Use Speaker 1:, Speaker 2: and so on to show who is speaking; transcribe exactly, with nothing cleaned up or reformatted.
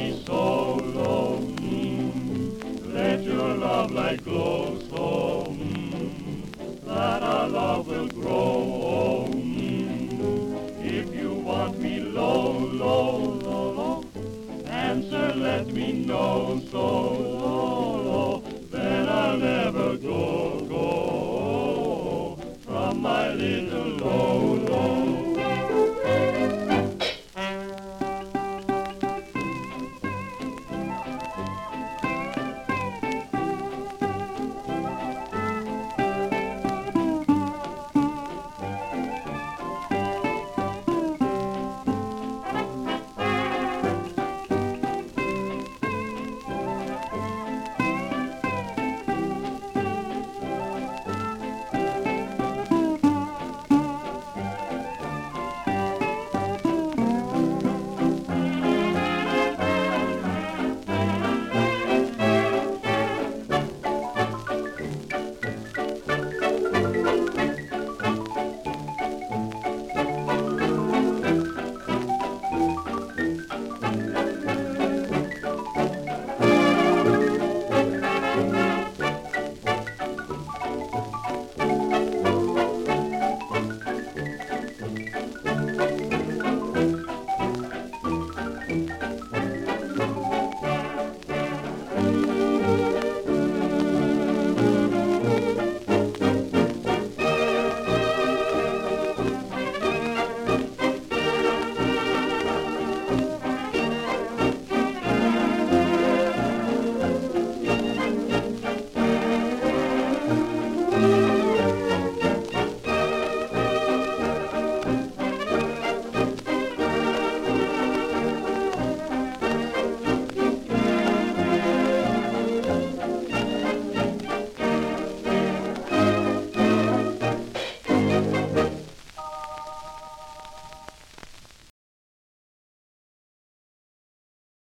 Speaker 1: me so low. Mm. Let your love light glow so mm, that our love will grow. Mm. If you want me low, low, low, low, answer, let me know so low, low, then I'll never go, go from my little low, low.